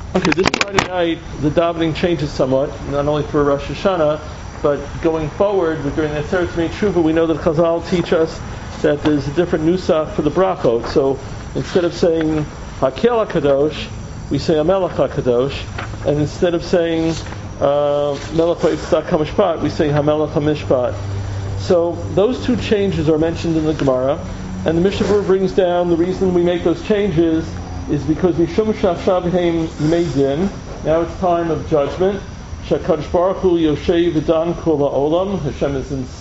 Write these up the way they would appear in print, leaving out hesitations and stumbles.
Okay, this Friday night, the davening changes somewhat, not only for Rosh Hashanah, but going forward, during the Aseret Tzmei Tshuva, we know that Chazal teach us that there's a different nusach for the brachot. So instead of saying Hakel HaKadosh, we say HaMelech HaKadosh, and instead of saying Melech HaYitzchak HaMishpat, we say HaMelech HaMishpat. So those two changes are mentioned in the Gemara, and the Mishnah Berurah brings down the reason we make those changes is because Mishum Shachshav Heim Yimei Din. Now it's time of judgment. Shakadosh Baruch Hu Yoshev V'dan Kol Ha'olam. Hashem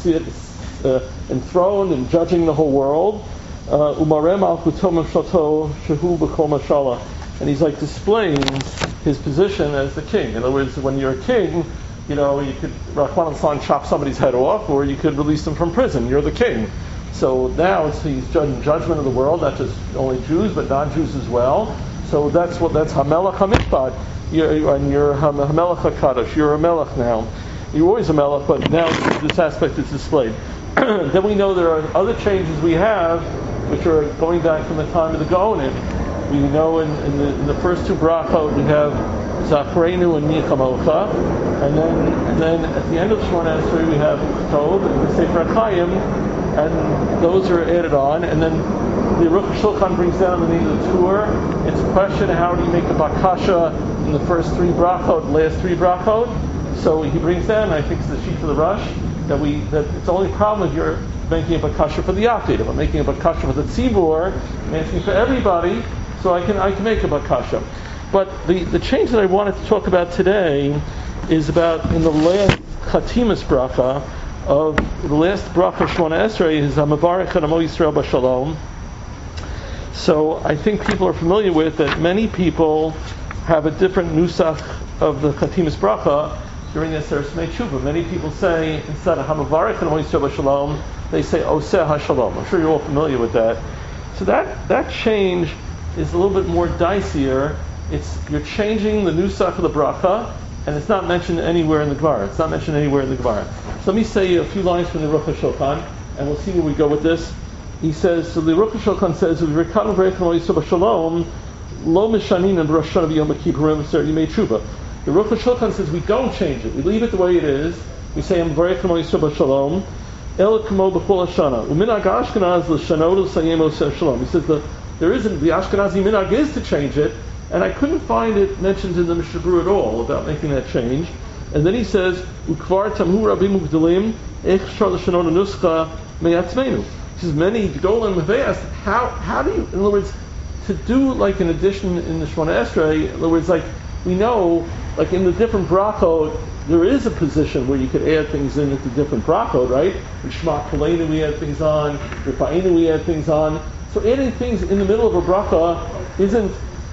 is enthroned and judging the whole world. Umarem Al Kutom Shato Shehu B'Kol Mashala. And he's like displaying his position as the king. In other words, when you're a king, you could Rahman al-San chop somebody's head off, or you could release them from prison. You're the king. So now he's judging judgment of the world, not just only Jews, but non-Jews as well. So that's HaMelech HaMishpat. You're HaMelech HaKadosh. You're a Melech now. You're always a Melech, but now this aspect is displayed. Then we know there are other changes we have, which are going back from the time of the Gaonim. We know in the first two brachot we have Zacharenu and Nichamocha, and then at the end of Shemona Esrei we have Tov and Sefer HaChaim, and those are added on. And then the Aruch HaShulchan brings down the name of the tour. It's a question, how do you make a bakasha in the first three brachot, last three brachot? So he brings down, I think it's the sheet for the Rush, that it's the only problem if you're making a bakasha for the Yachid. If I'm making a bakasha for the Tzibur, I'm asking for everybody, so I can make a bakasha. But the change that I wanted to talk about today is about in the last Chatimas bracha of the last bracha Shemona Esrei is HaMavarech and Amo Yisrael B'Shalom. So I think people are familiar with that. Many people have a different nusach of the Chatimas bracha during the Aseret Tzmei Tshuva. Many people say instead of HaMavarech and Amo Yisrael B'Shalom, they say Oseh HaShalom. I'm sure you're all familiar with that. So that change is a little bit more dicier. You're changing the nusach of the bracha, and it's not mentioned anywhere in the Gemara. So let me say a few lines from the Aruch HaShulchan, and we'll see where we go with this. He says, so the Aruch HaShulchan says, "V'rikanu v'reichem Yisrael b'Shalom, lo mishanin and Rosh Hashanah v'Yom Kippurim v'Aseret Yimei Tshuva." The Aruch HaShulchan says we don't change it. We leave it the way it is. We say, "V'reichem Yisrael b'Shalom, el k'mo b'chol Hashanah." U'minag Ashkenaz l'shanot l'sayem oseh shalom. He says the Ashkenazi minag is to change it, and I couldn't find it mentioned in the Mishnah Berurah at all about making that change. And then he says, "Ukvar tamhu rabim ugdalim ech shar l'shanot nuscha me'atzmeinu." He says many gedolim have asked, how do you, in other words, to do like an addition in the Shemona Esrei. In other words, like we know, like in the different brachot, there is a position where you could add things in at the different brachot, right? In Shema Kolenu we add things on, Rifa'inu we add things on. So adding things in the middle of a bracha isn't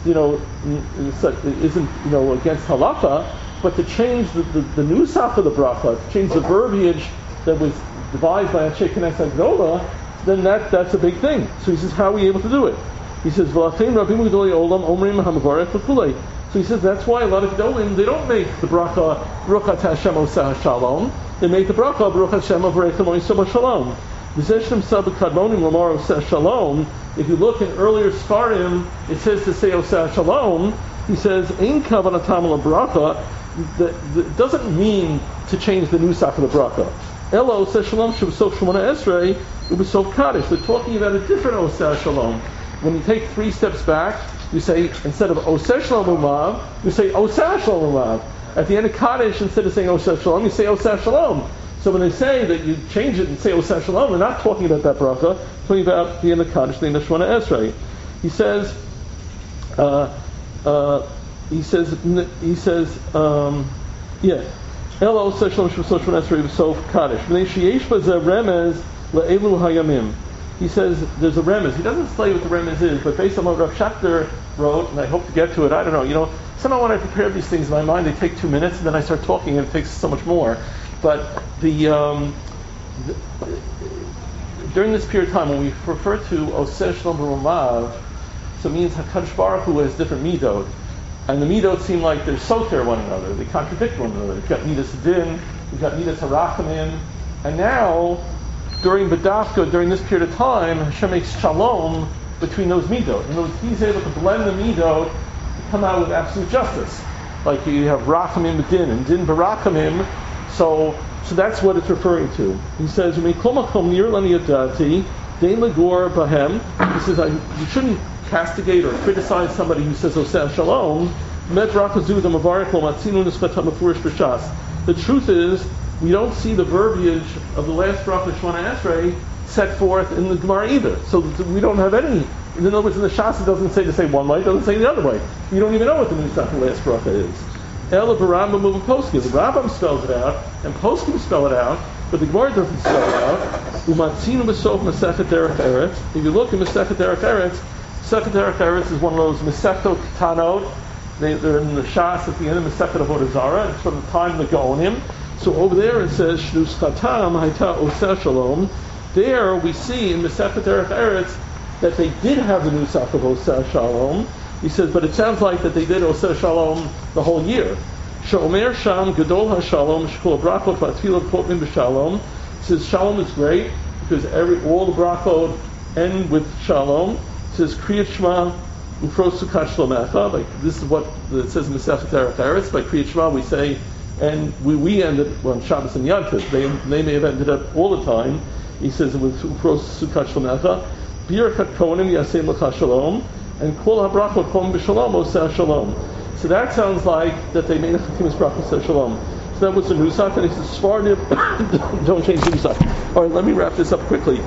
against halacha, but to change the nusach of the bracha, to change the verbiage that was devised by Anshe Knesset Gdola, then that's a big thing. So he says, how are we able to do it? He says, V'lachein Rabim Gdolei Olam Omrim HaMavarech V'kulei. So he says that's why a lot of Gdolim, they don't make the bracha Baruch Atah Hashem Oseh HaShalom. They make the bracha Baruch Hashem Avarech Amo Yisrael B'Shalom. V'zeshem Sab Kadmonim Lamar Oseh Shalom. If you look in earlier Sfarim, it says to say Oseh Shalom. He says, Ein Kavanatam LaBracha. That doesn't mean to change the nusach of the bracha. Ela Oseh Shalom Sheb'sof Shemona Esrei U'B'sof Kaddish. They're talking about a different Oseh Shalom. When you take 3 steps back, you say, instead of Oseh Shalom U'Mav, you say Oseh Shalom U'Mav. At the end of Kaddish, instead of saying Oseh Shalom, you say Oseh Shalom. So when they say that you change it and say Oseh Shalom, they're not talking about that bracha, they're talking about the end of Kaddish, the end of Shemona Esrei. He says, Ela Oseh Shalom Sheb'sof Shemona Esrei V'sof Kaddish. V'nei sheyesh b'zeh remez le'elu hayamim. He says there's a remez. He doesn't say what the remez is, but based on what Rav Schachter wrote, and I hope to get to it, I don't know. Somehow when I prepare these things in my mind, they take 2 minutes, and then I start talking, and it takes so much more. But during this period of time, when we refer to Oseh Shalom B'Rumav, so it means HaKadosh Baruch Hu has different midot, and the midot seem like they're soter one another. They contradict one another. You've got midas din, you've got midas harachamim, and now during B'dafka, during this period of time, Hashem makes shalom between those midot. In other words, He's able to blend the midot come out with absolute justice. Like you have rachamim din and din barachamim. So that's what it's referring to. He says, he says, you shouldn't castigate or criticize somebody who says Oseh Shalom. The truth is, we don't see the verbiage of the last bracha Shemona Esrei set forth in the Gemara either. So we don't have any. In other words, in the Shas it doesn't say to say one way, it doesn't say the other way. You don't even know what the nusach of the last bracha is. Ela b'Rambam moving poskim. The Rambam spells it out, and poskim spell it out, but the Gemara doesn't spell it out. Umatzinu b'sof Masechet Derech Eretz. If you look in Masechet Derech Eretz is one of those Masechtot Ketanot. They're in the Shas at the end of Masechet Avodah Zarah. It's from the time of the Gaonim. So over there it says Shnus Chatam Hayta Oseh Shalom. There we see in Masechet Derech Eretz that they did have the nusach of Oseh Shalom. He says, but it sounds like that they did Oseh Shalom the whole year. She'omer Sham Gadol HaShalom Shekol Brachot V'Atfilah Potmin B'Shalom. He says Shalom is great because all the brachot end with Shalom. It says Kriyat Shema Ufros Sukkot Shlomecha. Like this is what it says in Masechet Derech Eretz. By Kriyat Shema we say, and we ended on Shabbos and Yantiv. They may have ended up all the time. He says it was Ufros Sukkot Shlomecha. Birkat Kohanim Yasem L'cha Shalom. And Kol HaBrachot Kom B'Shalom Oseh Shalom. So that sounds like that they made a Chatimas Bracha Oseh Shalom. So that was the Nusach, and he says Sfardim don't change the Nusach. All right, let me wrap this up quickly.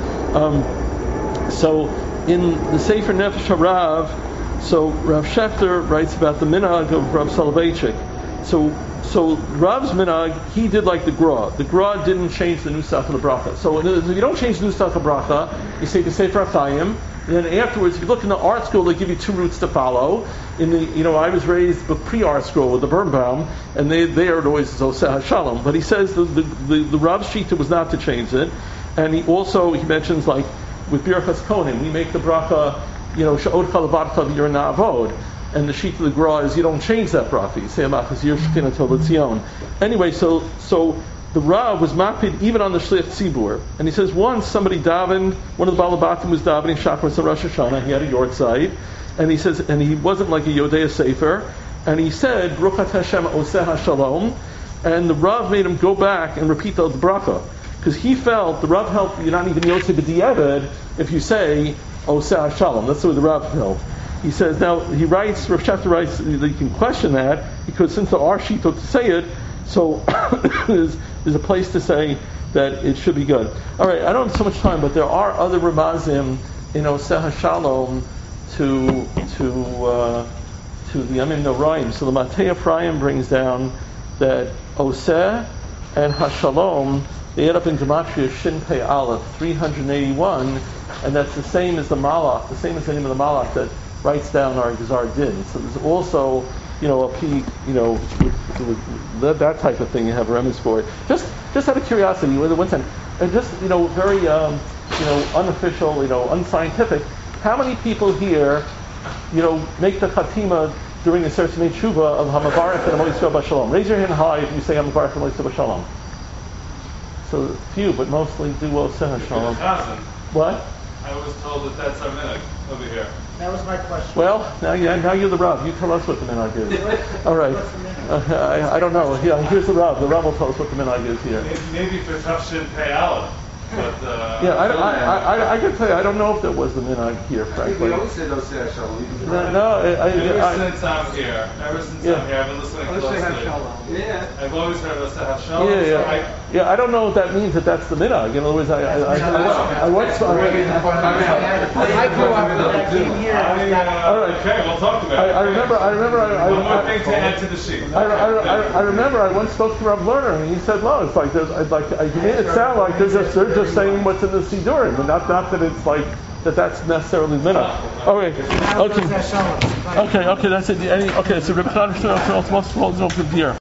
So in the Sefer Nefesh HaRav, so Rav Shechter writes about the minhag of Rav Soloveitchik. So Rav's minhag, he did like the Gra. The Gra didn't change the Nusach of the Bracha. So if you don't change the Nusach of Bracha, you say the Sefer HaChaim. And then afterwards, if you look in the art school, they give you two routes to follow. I was raised with pre-art school with the Birnbaum, and they are always Oseh Shalom. But he says the Rav Shita was not to change it, and he mentions like with Birchas Kohanim, we make the bracha, She'od Chalavadcha V'Yer Na'avod, and the Shita of the Gra is you don't change that bracha. You say Amachas Yer Shekhinah Tov L'Tzion. Anyway, so the Rav was mapid even on the Shliach Tzibur. And he says once somebody davened, one of the Balabatim was davening Shacharis and Rosh Hashanah, he had a yortzeit, and he says, and he wasn't like a Yodea Sefer, and he said, Bruchat Hashem Oseh HaShalom, and the Rav made him go back and repeat the bracha. Because he felt, the Rav felt, you're not even Yotzei B'diavad if you say Oseh HaShalom. That's the way the Rav felt. He says, now, Rav Shechter writes, that you can question that, because since there are shittot to say it, so there's a place to say that it should be good. All right, I don't have so much time, but there are other Ramazim in Oseh HaShalom to the Yamim Noraim. So the Matei Ephraim brings down that Oseh and HaShalom, they end up in Gematria Shin Pei Aleph 381, and that's the same as the Malach, the same as the name of the Malach that writes down our Gzar Din. So there's also a P, with that type of thing you have remedies for it. Just out of curiosity, with one time, and just very unofficial, unscientific. How many people here, make the Chatima during the Sefer Tzimei Tshuva of Hamavarech and Amo Yisrael B'Shalom? Raise your hand high if you say Hamavarech and Amo Yisrael B'Shalom. So few, but mostly do Oseh HaShalom. What? I was told that that's our minhag over here. That was my question. Well, now you're the Rav. You tell us what the minhag is. All right. I don't know. Here's the Rav. The Rav will tell us what the minhag is here. Maybe for Tafshin Pei Aleph. But, I can tell you, I don't know if there was the minhag here, frankly. We always say Oseh HaShalom. Ever since I'm here, I've been listening closely. I've always heard Oseh HaShalom. I don't know what that means. That's the minhag. In other words, I grew up with that came here. All right. Okay, we'll talk about it. I remember. One more thing to add to the sheet. I remember. I once spoke to Rav Lerner, and he said, "No, it's like he made it sound like they're just saying what's in the Sidurim, but not that it's like that's necessarily minhag." Okay. Okay. That's it. Okay. So Rebbe Chaim